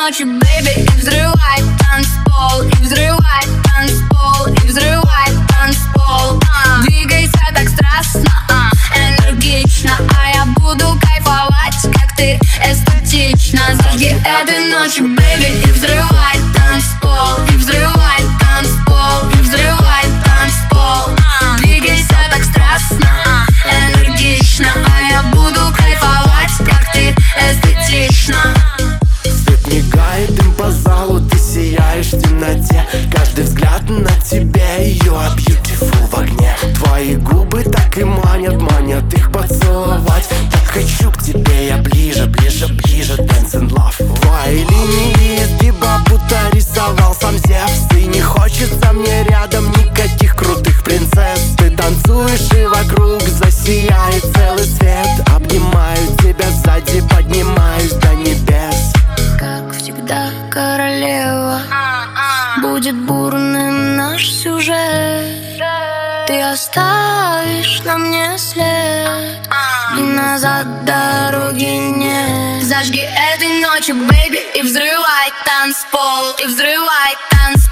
ночью, бэйби, и взрывай танцпол, и взрывай танцпол, и взрывай танцпол. Двигайся так страстно, энергично, а я буду кайфовать, как ты эстетично. Зажги этой ночью, бэйби, и взрывай танцпол, и взрывай танцпол, и взрывай танцпол. Двигайся так страстно, энергично, а я буду кайфовать, как ты эстетично. Свет мигает им по залу, ты сияешь в темноте. Каждый взгляд на тебе, you are beautiful в огне. Твои губы так и манят, манят их поцеловать. Так хочу к тебе я ближе, ближе, ближе, dance in love. Твои линии изгиба будто рисовал сам Зевс. И не хочется мне рядом никаких крутых принцесс. Ты танцуешь и вокруг засияет целый свет. Обнимаю тебя сзади, поднимаюсь до небес. Как всегда, королева, будет бурным наш сюжет. Ты оставишь на мне след, и назад дороги нет. Зажги этой ночью, бэйби, и взрывай танцпол, и взрывай танцпол.